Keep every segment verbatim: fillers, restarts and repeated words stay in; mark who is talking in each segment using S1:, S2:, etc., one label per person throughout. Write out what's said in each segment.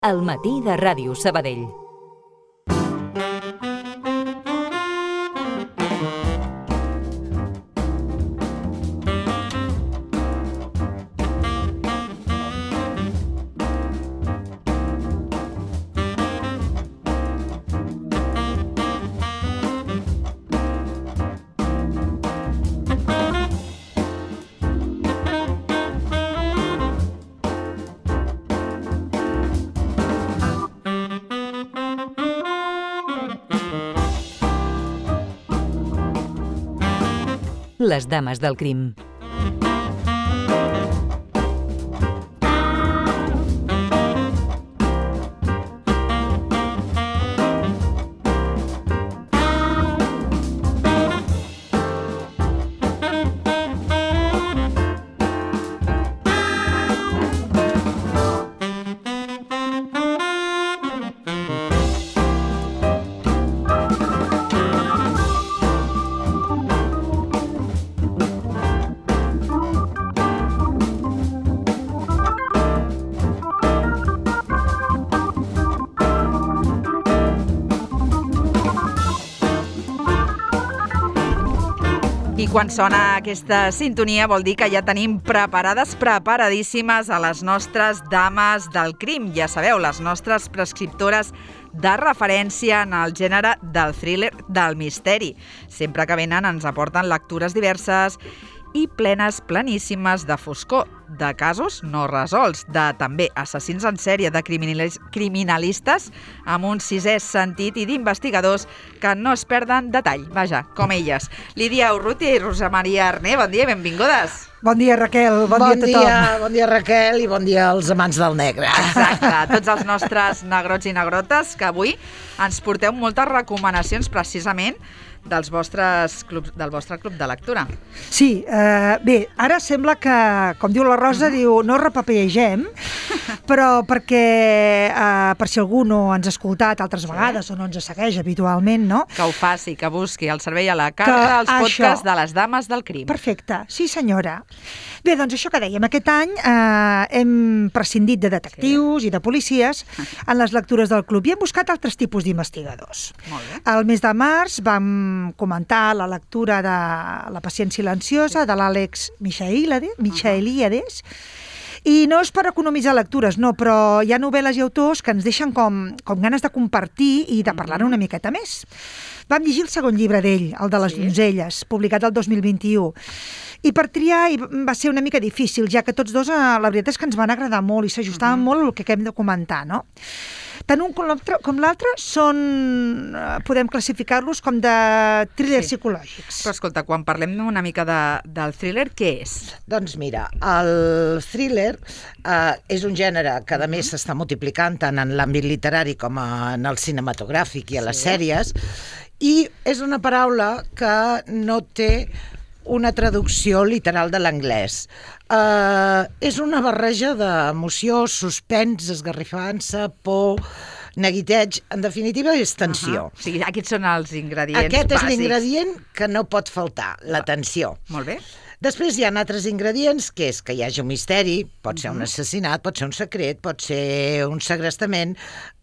S1: Al matí de Ràdio Sabadell. Les dames del crim.
S2: I quan sona aquesta sintonia vol dir que ja tenim preparades, preparadíssimes a les nostres dames del crim. Ja sabeu, les nostres prescriptores de referència en el gènere del thriller, del misteri. Sempre que venen ens aporten lectures diverses i plenes, pleníssimes de foscor, de casos no resolts, de també assassins en sèrie, de criminalistes amb un sisè sentit i d'investigadors que no es perden detall, vaja, com elles. Lídia Urrutia i Rosa Maria Arné, bon dia i benvingudes.
S3: Bon dia, Raquel, bon,
S4: bon
S3: dia a tothom.
S4: Dia, bon dia, Raquel, i bon dia als amants del negre.
S2: Exacte, tots els nostres negrots i negrotes que avui ens porteu moltes recomanacions precisament dels vostres clubs, del vostre club de lectura.
S3: Sí, eh, bé, ara sembla que, com diu la Rosa, uh-huh. diu, no repapegem, però perquè, eh, per si algú no ens ha escoltat altres sí. vegades o no ens segueix habitualment, no?
S2: Que ho faci, que busqui el servei a la carta, els podcasts de les dames del crim.
S3: Perfecte, sí senyora. Bé, doncs això que dèiem, aquest any eh, hem prescindit de detectius sí. i de policies en les lectures del club i hem buscat altres tipus d'investigadors.
S2: Molt bé.
S3: Al mes de març vam comentar la lectura de La pacient silenciosa, de l'Àlex Michaeliades, Michaeliades. I no és per economitzar lectures, no, però hi ha novel·les i autors que ens deixen com, com ganes de compartir i de parlar una miqueta més. Vam llegir el segon llibre d'ell, el de les sí. donzelles, publicat el dos mil vint-i-u. I per triar va ser una mica difícil, ja que tots dos, la veritat és que ens van agradar molt i s'ajustaven uh-huh. molt al que hem de comentar, no? Tant un com l'altre, com l'altre són, podem classificar-los com de thrillers sí. psicològics.
S2: Però escolta, quan parlem una mica de, del thriller, què és?
S4: Doncs mira, el thriller eh, és un gènere que a més s'està multiplicant tant en l'àmbit literari com en el cinematogràfic i a les sí. sèries, i és una paraula que no té una traducció literal de l'anglès. Uh, és una barreja d'emoció, suspens, esgarrifança, por, neguiteig, en definitiva és tensió.
S2: Uh-huh. O sigui, aquests són els ingredients
S4: Aquest
S2: bàsics.
S4: És l'ingredient que no pot faltar, la tensió.
S2: Molt bé.
S4: Després hi ha altres ingredients, que és que hi hagi un misteri, pot ser un assassinat, pot ser un secret, pot ser un segrestament,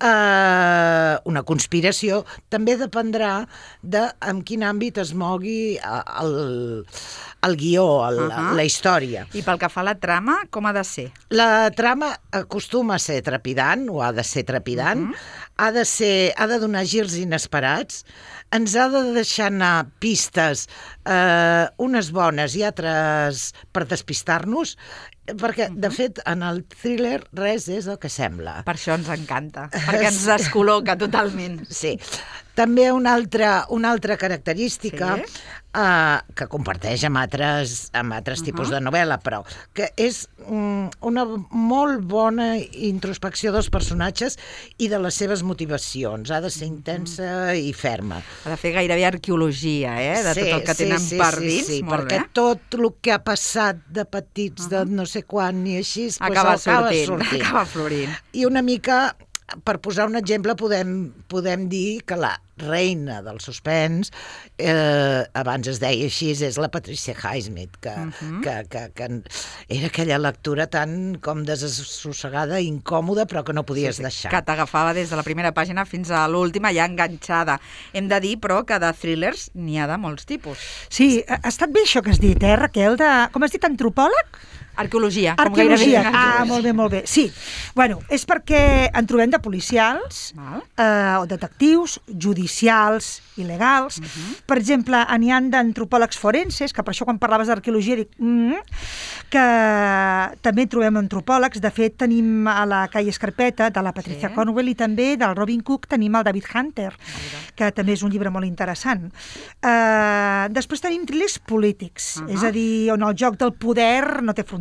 S4: eh, una conspiració, també dependrà de en quin àmbit es mogui el, el guió, el, uh-huh. la història.
S2: I pel que fa a la trama, com ha de ser?
S4: La trama acostuma a ser trepidant, o ha de ser trepidant, uh-huh. ha de ser, ha de donar girs inesperats, ens ha de deixar anar pistes, eh, unes bones i altres per despistar-nos, perquè, de fet, en el thriller res és el que sembla.
S2: Per això ens encanta, perquè ens descol·loca totalment.
S4: Sí. També una altra, una altra característica sí. eh, que comparteix amb altres, amb altres uh-huh. tipus de novel·la, però que és um, una molt bona introspecció dels personatges i de les seves motivacions. Ha de ser intensa uh-huh. i ferma.
S2: Ha de fer gairebé arqueologia, eh? De sí, tot el que tenen
S4: sí,
S2: per
S4: sí,
S2: dins.
S4: Sí, sí,
S2: molt
S4: perquè
S2: bé.
S4: tot el que ha passat de petits, uh-huh. de no sé quan i així,
S2: acaba,
S4: pues, acaba
S2: sortint,
S4: sortint.
S2: Acaba florint.
S4: I una mica, per posar un exemple, podem, podem dir que la reina del suspens, eh, abans es deia així, és la Patricia Highsmith, que, uh-huh. que, que, que era aquella lectura tan com desassossegada, incòmoda, però que no podies sí, sí, deixar.
S2: Que t'agafava des de la primera pàgina fins a l'última, ja enganxada. Hem de dir, però, que de thrillers n'hi ha de molts tipus.
S3: Sí, ha estat bé això que has dit, eh, Raquel? De, com has dit, antropòleg?
S2: Arqueologia.
S3: Arqueologia, ah, molt bé, molt bé. Sí, bueno, és perquè en trobem de policials, eh, o detectius, judicials, il·legals. Uh-huh. Per exemple, n'hi ha d'antropòlegs forenses, que per això quan parlaves d'arqueologia dic mm, que també trobem antropòlegs. De fet, tenim a la Calle Escarpeta, de la Patricia sí. Cornwell, i també del Robin Cook tenim el David Hunter, uh-huh. que també és un llibre molt interessant. Eh, després tenim thrillers polítics, uh-huh. és a dir, on el joc del poder no té fronteres,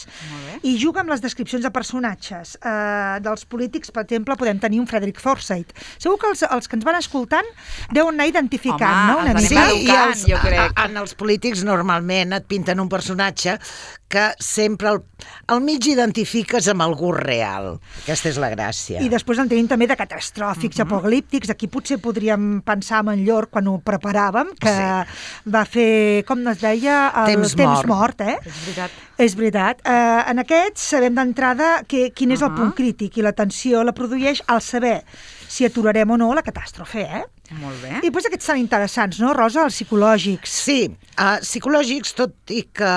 S3: i juga amb les descripcions de personatges. Uh, dels polítics, per exemple, podem tenir un Frederick Forsyth. Segur que els, els que ens van escoltant deuen anar identificant,
S2: Home,
S3: no? Una
S2: mica.
S4: Sí, i els,
S2: jo crec.
S4: en els polítics normalment et pinten un personatge que sempre al, al mig identifiques amb algú real. Aquesta és la gràcia.
S3: I després en tenim també de catastròfics, uh-huh. apocalíptics. Aquí potser podríem pensar en en Llor quan ho preparàvem, que sí. va fer, com es deia, el temps, temps mort. mort, eh?
S2: És veritat.
S3: És veritat. Uh, en aquests sabem d'entrada que, quin és uh-huh. el punt crític, i la tensió la produeix al saber si aturarem o no la catàstrofe, eh?
S2: Molt bé.
S3: I després aquests tan interessants, no, Rosa? Els psicològics.
S4: Sí, uh, psicològics, tot i que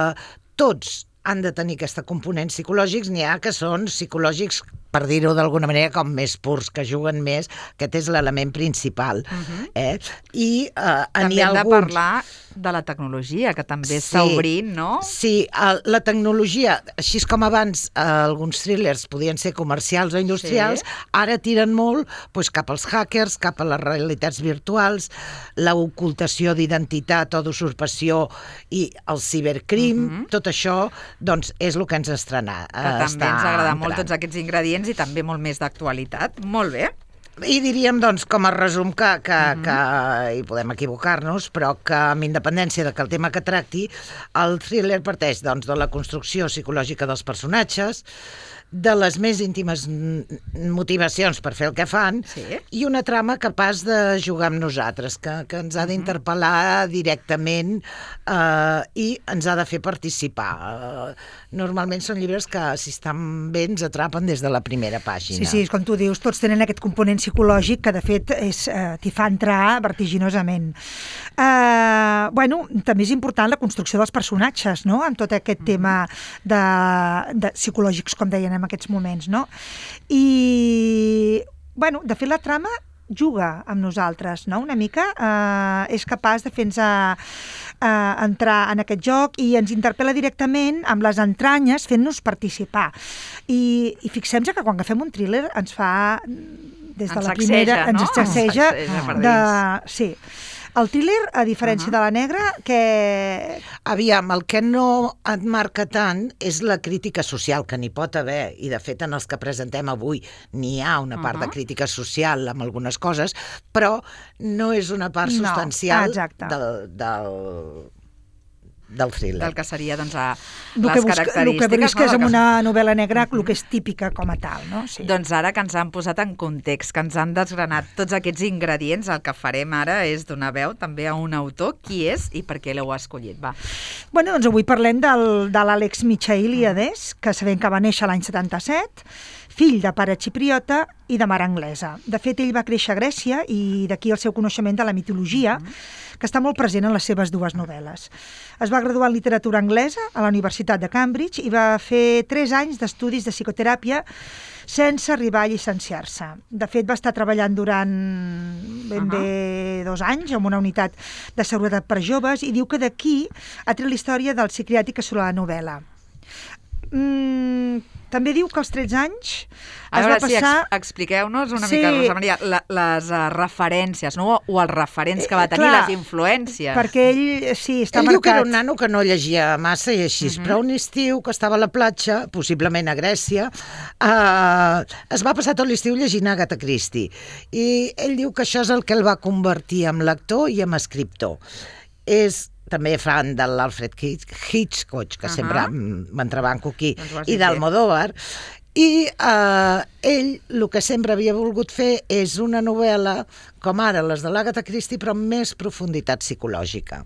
S4: tots han de tenir aquesta component psicològics, n'hi ha que són psicològics, per dir-ho d'alguna manera, com més purs, que juguen més. Aquest és l'element principal. Uh-huh. eh? I uh,
S2: també hem
S4: alguns...
S2: de parlar de la tecnologia, que també està
S4: sí,
S2: obrint, no?
S4: Sí, uh, la tecnologia, així com abans uh, alguns thrillers podien ser comercials o industrials, sí. ara tiren molt pues, cap als hackers, cap a les realitats virtuals, l'ocultació d'identitat o d'usurpació i el cibercrim, uh-huh. tot això doncs, és el que ens estrena.
S2: Que uh, també ens agrada molt tots aquests ingredients i també molt més d'actualitat. Molt bé.
S4: I diríem, doncs, com a resum, que, que, uh-huh. que hi podem equivocar-nos, però que amb independència de que el tema que tracti, el thriller parteix doncs, de la construcció psicològica dels personatges, de les més íntimes motivacions per fer el que fan, sí. i una trama capaç de jugar amb nosaltres, que, que ens ha d'interpel·lar directament eh, i ens ha de fer participar. Eh, normalment són llibres que, si estan bé, ens atrapen des de la primera pàgina.
S3: Sí, sí, és com tu dius, tots tenen aquest component psicològic que, de fet, és, eh, t'hi fa entrar vertiginosament. Eh, bueno, també és important la construcció dels personatges, no?, amb tot aquest mm. tema de, de psicològics, com deien en aquests moments, no? I, bueno, de fet, la trama juga amb nosaltres, no? Una mica eh, és capaç de fer-nos eh, entrar en aquest joc i ens interpel·la directament amb les entranyes, fent-nos participar. I, i fixem-nos que quan agafem un thriller ens fa, des de
S2: ens
S3: la primera,
S2: no?
S3: ens sacseja, de... Sí. El thriller, a diferència uh-huh. de la negra, que...
S4: Aviam, el que no et marca tant és la crítica social, que n'hi pot haver, i de fet en els que presentem avui n'hi ha una part uh-huh. de crítica social amb algunes coses, però no és una part
S3: no,
S4: substancial
S3: exacte.
S4: del... del... del thriller.
S2: Del que seria, doncs, a
S3: el
S2: les
S3: busca,
S2: característiques.
S3: El que busques
S2: no?
S3: en una novel·la negra, el que és típica com a tal, no? Sí.
S2: Doncs ara que ens han posat en context, que ens han desgranat tots aquests ingredients, el que farem ara és donar veu també a un autor. Qui és i per què l'heu escollit? Va.
S3: Bueno, doncs avui parlem del, de l'Àlex Michaeliades, que sabem que va néixer l'any setanta-set, fill de pare xipriota i de mare anglesa. De fet, ell va créixer a Grècia i d'aquí el seu coneixement de la mitologia, que està molt present en les seves dues novel·les. Es va graduar en literatura anglesa a la Universitat de Cambridge i va fer tres anys d'estudis de psicoteràpia sense arribar a llicenciar-se. De fet, va estar treballant durant ben bé uh-huh. dos anys en una unitat de seguretat per joves i diu que d'aquí ha tret la història del psiquiàtric sobre la novel·la. Mm, també diu que als tretze anys
S2: a
S3: es
S2: veure,
S3: va passar...
S2: sí, ex expliqueu-nos una
S3: sí.
S2: mica, Rosa Maria, la, les uh, referències, no? O els referents que va tenir,
S3: eh, clar,
S2: les influències.
S3: Perquè ell, sí, està
S4: ell
S3: marcat...
S4: diu que era un nano que no llegia massa i així, uh-huh. però un estiu que estava a la platja, possiblement a Grècia, eh, es va passar tot l'estiu llegint Agatha Christie. I ell diu que això és el que el va convertir en lector i en escriptor. És també fan de l'Alfred Hitchcock, que uh-huh. sempre m'entrebanco aquí, doncs i d'Almodóvar, I eh, ell el que sempre havia volgut fer és una novel·la com ara les de l'Agatha Christie, però amb més profunditat psicològica.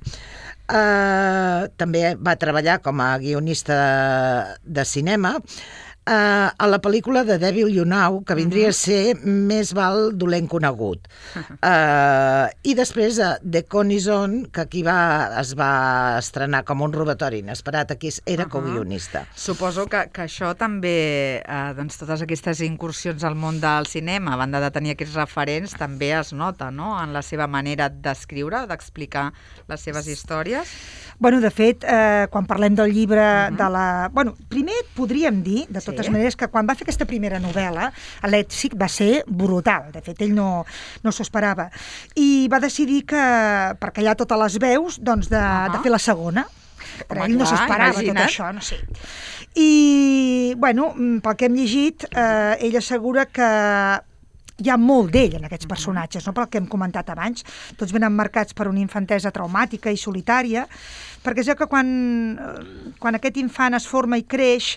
S4: Eh, també va treballar com a guionista de, de cinema Uh, a la pel·lícula de Devil You Know, que vindria uh -huh. a ser Més val dolent conegut. Uh, I després uh, The Conison, que aquí va, es va estrenar com un robatori inesperat, aquí era uh -huh. co-guionista.
S2: Suposo que, que això també, uh, doncs totes aquestes incursions al món del cinema, a banda de tenir aquests referents, també es nota, no?, en la seva manera d'escriure, d'explicar les seves històries.
S3: Bueno, de fet, eh, quan parlem del llibre uh -huh. de la... Bueno, primer podríem dir, de totes sí. maneres, que quan va fer aquesta primera novel·la, l'èxit va ser brutal. De fet, ell no, no s'ho esperava. I va decidir que, per callar totes les veus, doncs de, uh -huh. de fer la segona. Però ell no s'esperava tot això, no sé. I, bueno, pel que hem llegit, eh, ell assegura que hi ha molt d'ell en aquests personatges, no? Pel que hem comentat abans. Tots venen marcats per una infantesa traumàtica i solitària, perquè és que quan, quan aquest infant es forma i creix,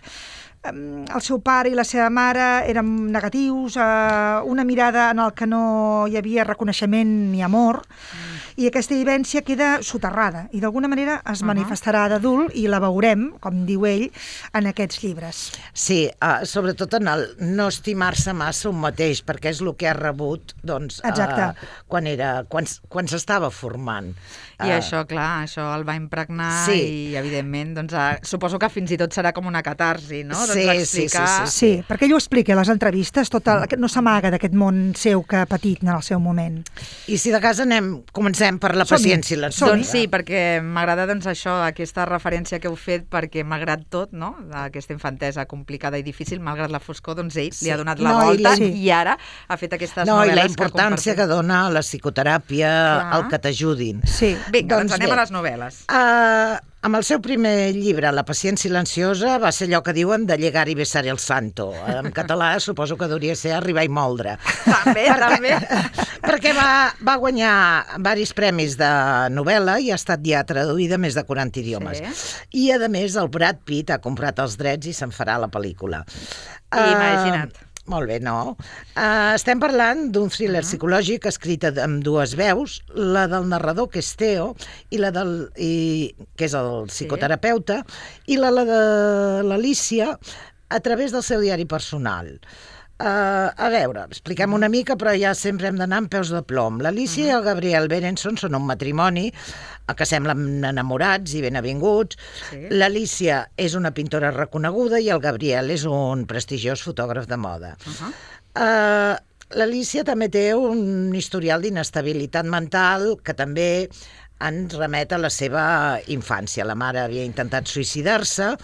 S3: el seu pare i la seva mare eren negatius, una mirada en el que no hi havia reconeixement ni amor, i aquesta vivència queda soterrada i d'alguna manera es uh -huh. manifestarà d'adult i la veurem, com diu ell, en aquests llibres.
S4: Sí, uh, sobretot en el no estimar-se massa un mateix, perquè és el que ha rebut doncs, uh, quan, era, quan, quan s'estava formant.
S2: I uh, això, clar, això el va impregnar sí. i, evidentment, doncs, uh, suposo que fins i tot serà com una catarsi, no?
S4: Sí,
S2: doncs explicar...
S4: sí, sí, sí, sí.
S3: Sí, perquè ell ho explica a les entrevistes, tot el, no s'amaga d'aquest món seu que ha patit en el seu moment.
S4: I si de casa anem, comencem per la pacient silenciosa.
S2: Doncs sí, perquè m'agrada doncs, això, aquesta referència que heu fet, perquè malgrat tot, no?, aquesta infantesa complicada i difícil, malgrat la foscor, doncs ell sí. li ha donat la no, volta i, la... sí. i ara ha fet aquestes
S4: no,
S2: novel·les
S4: i la importància que, que dona la psicoteràpia,
S2: clar.
S4: el que t'ajudin.
S3: Sí.
S2: Vinga, doncs, doncs anem
S4: bé.
S2: a les novel·les.
S4: Uh, amb el seu primer llibre, La pacient silenciosa, va ser allò que diuen de llegar i besar el santo. En català suposo que hauria ser arribar i moldre.
S2: També,
S4: perquè,
S2: també.
S4: Perquè va, va guanyar diversos premis de novel·la i ha estat ja traduïda a més de quaranta idiomes. Sí. I, a més, el Brad Pitt ha comprat els drets i se'n farà la pel·lícula.
S2: Imagina't.
S4: Uh, Molt bé, no? Uh, estem parlant d'un thriller uh -huh. psicològic escrit amb dues veus, la del narrador, que és Theo, i la del, i, que és el psicoterapeuta, sí. i la, la de l'Alícia a través del seu diari personal. Uh, a veure, expliquem una mica, però ja sempre hem d'anar amb peus de plom. L'Alícia uh -huh. i el Gabriel Berenson són un matrimoni que semblen enamorats i ben avinguts. Sí. L'Alícia és una pintora reconeguda i el Gabriel és un prestigiós fotògraf de moda. Uh -huh. uh, L'Alícia també té un historial d'inestabilitat mental que també ens remet a la seva infància. La mare havia intentat suïcidar-se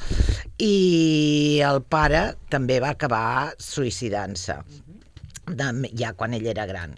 S4: i el pare també va acabar suïcidant-se, de, ja quan ell era gran.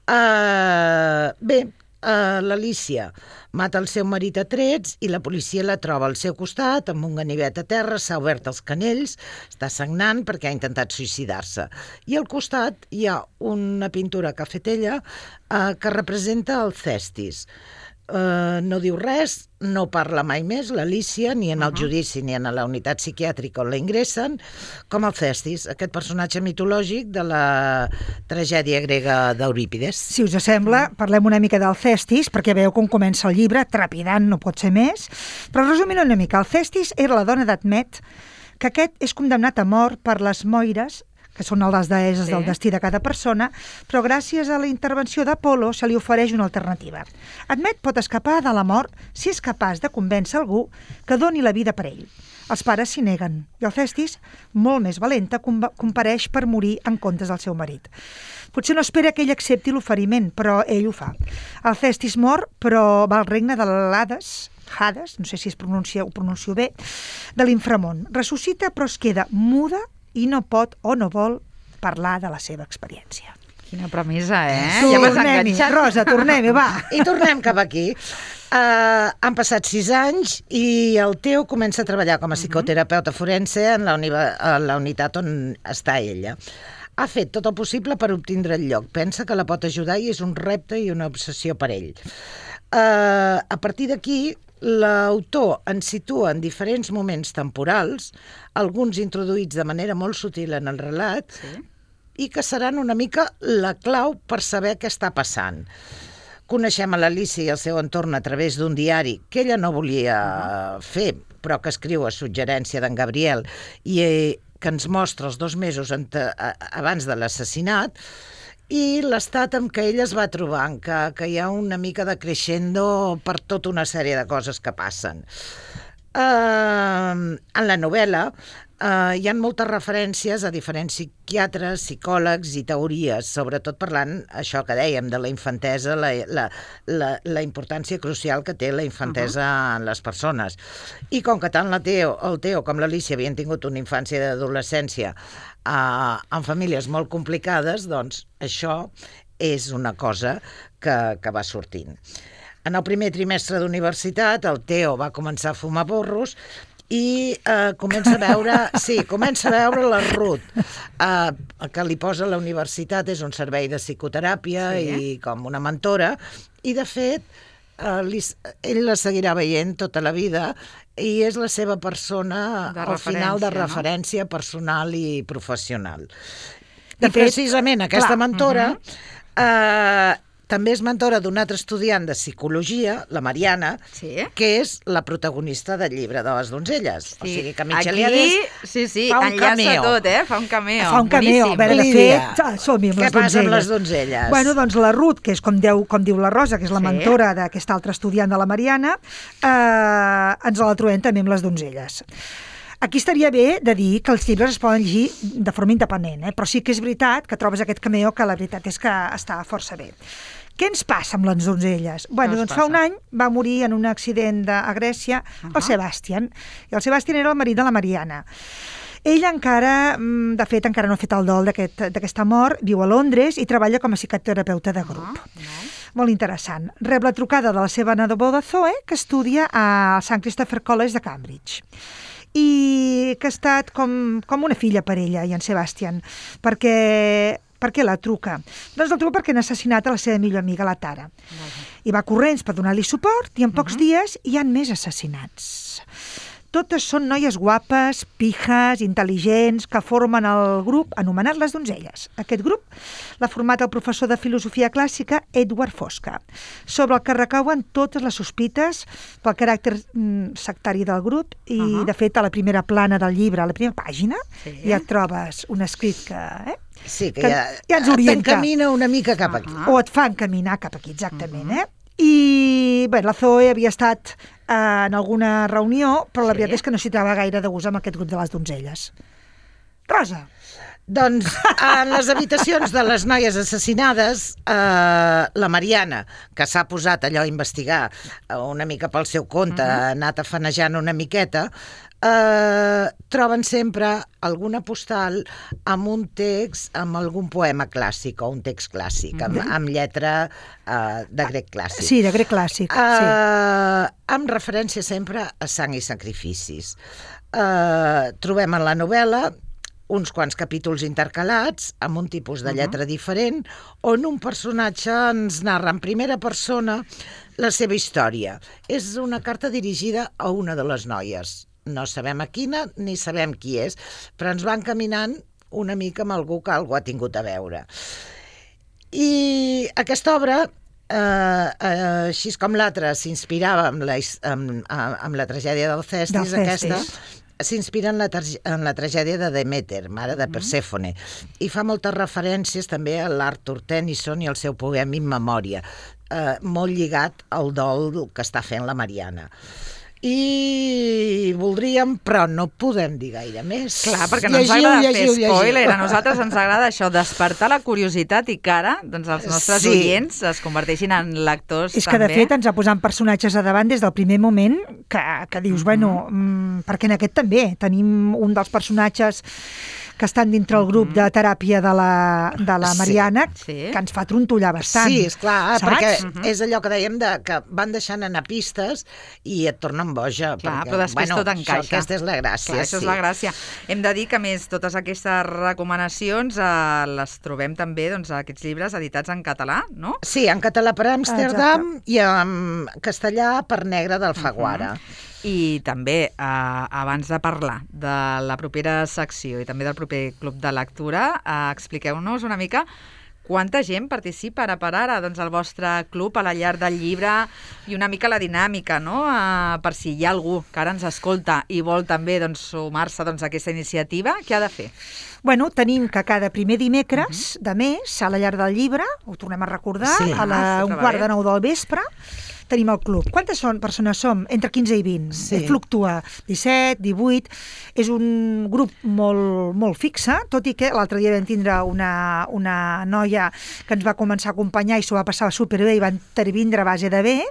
S4: Uh, bé, uh, l'Alícia mata el seu marit a trets i la policia la troba al seu costat amb un ganivet a terra, s'ha obert els canells, està sagnant perquè ha intentat suïcidar-se. I al costat hi ha una pintura que ha fet ella uh, que representa el cestis. Uh, no diu res, no parla mai més l'Alícia, ni en el uh -huh. judici ni en la unitat psiquiàtrica on la ingressen, com el Cestis, aquest personatge mitològic de la tragèdia grega d'Eurípides.
S3: Si us sembla, parlem una mica del Cestis, perquè veieu com comença el llibre, trepidant, no pot ser més, però resumint una mica, el Cestis era la dona d'Admet, que aquest és condemnat a mort per les Moires, que són les deeses sí. del destí de cada persona, però gràcies a la intervenció d'Apolo se li ofereix una alternativa. Admet pot escapar de la mort si és capaç de convèncer algú que doni la vida per ell. Els pares s'hi neguen, i el Cestis, molt més valenta, compareix per morir en comptes del seu marit. Potser no espera que ell accepti l'oferiment, però ell ho fa. El Cestis mor, però va al regne de l'Hades, Hades, no sé si es pronuncia, ho pronuncio bé, de l'inframont. Ressuscita, però es queda muda i no pot o no vol parlar de la seva experiència.
S2: Quina premissa, eh?
S3: Ja m'has enganxat. Rosa, tornem-hi, va.
S4: I tornem cap aquí. Uh, han passat sis anys i el Teo comença a treballar com a psicoterapeuta forense en la, uni- a la unitat on està ella. Ha fet tot el possible per obtindre el lloc. Pensa que la pot ajudar i és un repte i una obsessió per ell. Uh, a partir d'aquí l'autor ens situa en diferents moments temporals, alguns introduïts de manera molt sutil en el relat, sí. i que seran una mica la clau per saber què està passant. Coneixem a l'Alícia i el seu entorn a través d'un diari que ella no volia uh-huh. fer, però que escriu a suggerència d'en Gabriel i que ens mostra els dos mesos abans de l'assassinat, i l'estat en què ella es va trobant, que, que hi ha una mica de crescendo per tota una sèrie de coses que passen. Uh, en la novel·la uh, hi ha moltes referències a diferents psiquiatres, psicòlegs i teories, sobretot parlant això que dèiem de la infantesa, la, la, la, la importància crucial que té la infantesa uh-huh. en les persones. I com que tant la Teo, el Teo com l'Alícia havien tingut una infància i adolescència Uh, en famílies molt complicades, doncs això és una cosa que, que va sortint. En el primer trimestre d'universitat, el Teo va començar a fumar porros i uh, comença a veure, sí, comença a veure la Ruth. Uh, el que li posa a la universitat és un servei de psicoteràpia sí, eh? i com una mentora, i de fet uh, li, ell la seguirà veient tota la vida i és la seva persona, al final, de referència no? personal i professional. De I fet, precisament aquesta clar, mentora uh-huh. eh, també és mentora d'un altre estudiant de psicologia, la Mariana, sí. que és la protagonista del llibre de les donzelles. Sí. O sigui que Michel Iades
S2: sí, sí,
S4: fa un cameo.
S2: Tot, eh? Fa un cameo.
S3: Fa un cameo. A veure, de fet, som-hi amb
S4: Què
S3: les donzelles.
S4: passa amb les donzelles?
S3: Bueno, doncs la Ruth, que és com, deu, com diu la Rosa, que és la sí. mentora d'aquesta altra estudiant de la Mariana, eh, ens la trobem també amb les donzelles. Aquí estaria bé de dir que els llibres es poden llegir de forma independent, eh? Però sí que és veritat que trobes aquest cameo que la veritat és que està força bé. Què ens passa amb les donzelles? Bueno, doncs fa un any va morir en un accident de, a Grècia uh-huh. el Sebastian. I el Sebastian era el marit de la Mariana. Ell encara, de fet, encara no ha fet el dol d'aquesta aquest, mort, viu a Londres i treballa com a psicoterapeuta de grup. Uh-huh. Molt interessant. Rep la trucada de la seva neboda Zoe, que estudia al Saint Christopher College de Cambridge. I que ha estat com, com una filla per ella i en Sebastian, perquè... Per què la truca? Doncs la truca perquè han assassinat a la seva millor amiga, la Tara. Uh-huh. I va corrents per donar-li suport i en pocs uh-huh. dies hi ha més assassinats. Totes són noies guapes, pijes, intel·ligents, que formen el grup anomenat les donzelles. Aquest grup l'ha format el professor de filosofia clàssica Edward Fosca, sobre el que recauen totes les sospites pel caràcter mm, sectari del grup i, uh-huh. de fet, a la primera plana del llibre, a la primera pàgina, sí. ja trobes un escrit que... Eh?
S4: Sí, que, que ja,
S3: ja ens orienta.
S4: T'encamina una mica cap aquí.
S3: Uh-huh. O et fa encaminar cap aquí, exactament, uh-huh. eh? I bé, la Zoe havia estat eh, en alguna reunió, però la sí. veritat és que no s'hi trobava gaire de gust amb aquest grup de les donzelles. Rosa.
S4: Doncs en les habitacions de les noies assassinades, eh, la Mariana, que s'ha posat allò a investigar una mica pel seu compte, uh-huh. ha anat afanejant una miqueta, eh, troben sempre alguna postal amb un text, amb algun poema clàssic o un text clàssic, amb, amb lletra eh, de grec clàssic.
S3: Sí, de grec clàssic,
S4: eh,
S3: sí.
S4: Amb referència sempre a sang i sacrificis. Eh, trobem en la novel·la uns quants capítols intercalats amb un tipus de lletra uh-huh. diferent, on un personatge ens narra en primera persona la seva història. És una carta dirigida a una de les noies. No sabem a quina ni sabem qui és, però ens va encaminant una mica amb algú que algú ha tingut a veure. I aquesta obra, eh, eh, així com l'altra, s'inspirava amb la, amb, amb la tragèdia d'Alcestis, aquesta s'inspira en, la en la tragèdia de Demeter, mare de Persèfone, i fa moltes referències també a l'Arthur Tennyson i el seu poema In Memòria, eh, molt lligat al dol que està fent la Mariana. I voldríem, però no podem dir gaire més.
S2: Clar, perquè no ens agrada llegiu, fer spoiler. Llegiu. A nosaltres ens agrada això, despertar la curiositat i que ara doncs, els nostres sí. oients es converteixin en lectors
S3: És
S2: també.
S3: Que, de fet, ens ha posat personatges a davant des del primer moment que, que dius, mm-hmm. bueno, mm, perquè en aquest també tenim un dels personatges que estan dintre el grup de teràpia de la, de la Mariana,
S2: Sí, sí.
S3: que ens fa trontollar bastant.
S4: Sí, esclar,
S3: saps?
S4: perquè
S2: Mhm.
S4: és allò que dèiem de que van deixant anar pistes i et tornen boja.
S2: Clar,
S4: perquè,
S2: però després
S4: bueno,
S2: tot encaixa.
S4: Això, aquesta és la gràcia,
S2: Clar, això
S4: sí.
S2: és la gràcia. Hem de dir que, a més, totes aquestes recomanacions eh, les trobem també, doncs, a aquests llibres editats en català, no?
S4: Sí, en català per Amsterdam i en castellà per Negre d'Alfaguara.
S2: I també, eh, abans de parlar de la propera secció i també del proper club de lectura, eh, expliqueu-nos una mica quanta gent participa ara per ara doncs, al vostre club, a la llar del llibre, i una mica la dinàmica, no? Uh, per si hi ha algú que ara ens escolta i vol també doncs, sumar-se doncs, a aquesta iniciativa, què ha de fer?
S3: Bueno, tenim que cada primer dimecres uh -huh. de mes, a la llar del llibre, ho tornem a recordar,
S4: Sí.
S3: a la,
S2: Ah,
S3: un
S2: sempre
S3: quart
S2: bé.
S3: de nou del vespre, tenim el club. Quantes són, persones som? Entre quinze i vint.
S4: Sí.
S3: Fluctua. disset, divuit. És un grup molt, molt fixe, tot i que l'altre dia vam tindre una, una noia que ens va començar a acompanyar i s'ho va passar superbé i va intervindre a base de bé.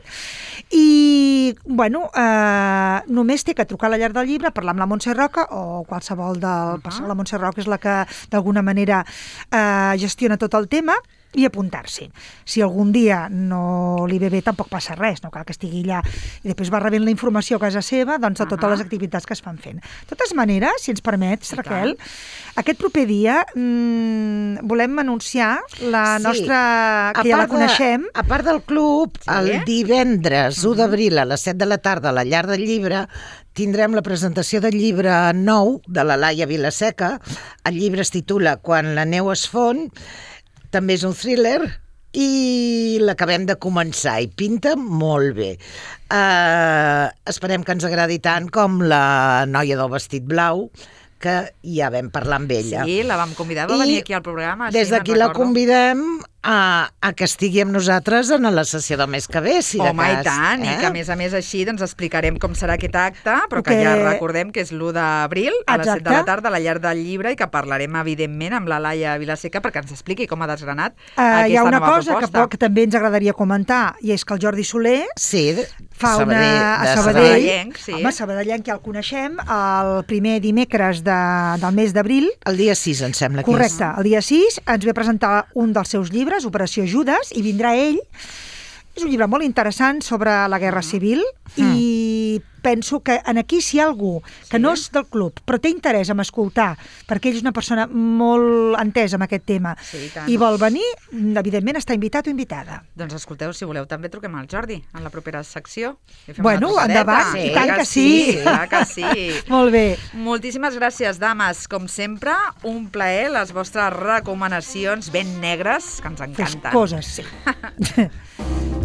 S3: I, bueno, eh, només té que trucar a la llar del llibre, parlar amb la Montse Roca o qualsevol del... Uh -huh. La Montse Roca és la que, d'alguna manera, eh, gestiona tot el tema, i apuntar-s'hi. Si algun dia no li ve bé, tampoc passa res, no cal que estigui allà. I després va rebent la informació a casa seva doncs, de totes
S2: Uh-huh.
S3: les activitats que es fan fent. De totes maneres, si ens permets, Raquel, aquest proper dia mmm, volem anunciar la
S4: Sí.
S3: nostra...
S4: A
S3: que ja la
S4: part de-
S3: coneixem.
S4: A part del club,
S2: Sí.
S4: el divendres u d'abril a les set de la tarda a la llar del llibre tindrem la presentació del llibre nou de la Laia Vilaseca. El llibre es titula Quan la neu es fon, també és un thriller i l'acabem de començar i pinta molt bé. Uh, esperem que ens agradi tant com la noia del vestit blau, que ja vam parlar amb ella.
S2: Sí, la vam convidar, va
S4: I
S2: venir aquí al programa.
S4: Des
S2: sí, me'n
S4: d'aquí la
S2: recordo.
S4: convidem a, a que estigui amb nosaltres en la sessió del mes que ve, si de
S2: Home,
S4: cas.
S2: i tant,
S4: eh?
S2: i que a més a més així doncs, explicarem com serà aquest acte, però que
S3: Que-
S2: ja recordem que és l'u d'abril a les set de la
S3: Exacte.
S2: tarda a la llar del llibre i que parlarem evidentment amb la Laia Vilaseca perquè ens expliqui com ha desgranat
S3: Uh,
S2: aquesta
S3: hi ha una
S2: nova
S3: cosa que,
S2: proposta.
S3: que també ens agradaria comentar, i és que el Jordi Soler
S4: Sí, de-
S3: fa
S4: Sabadell-
S3: una... a
S4: de
S3: Sabadell,
S2: Sabadellenc, sí.
S3: home, Sabadellenc ja el coneixem, el primer dimecres de, del mes d'abril,
S4: El dia sis, em sembla que
S3: correcte, el dia sis, ens ve a presentar un dels seus llibres, Operació Judes, i vindrà ell. És un llibre molt interessant sobre la Guerra Civil i penso que en aquí si hi ha algú que
S2: Sí.
S3: no és del club però té interès en escoltar, perquè ell és una persona molt entesa en aquest tema
S2: Sí, i tant.
S3: i vol venir, evidentment està invitat o invitada.
S2: Doncs escolteu, si voleu també truquem al Jordi en la propera secció. I fem
S3: Bueno,
S2: una trucadeta.
S3: endavant,
S4: i
S3: tant que sí.
S2: Clar que sí.
S3: Molt bé.
S2: Moltíssimes gràcies, dames. Com sempre, un plaer, les vostres recomanacions ben negres, que ens encanten.
S3: Fes coses, sí.